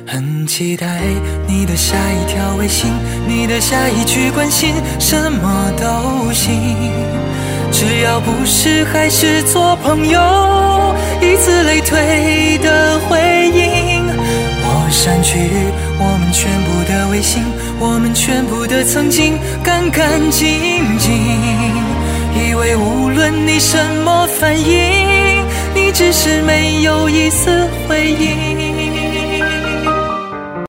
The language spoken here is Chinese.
很期待你的下一条微信，你的下一句关心，什么都行，只要不是还是做朋友，以此类推的回应。我删去我们全部的微信，我们全部的曾经，干干净净，以为无论你什么反应，你只是没有一丝回应。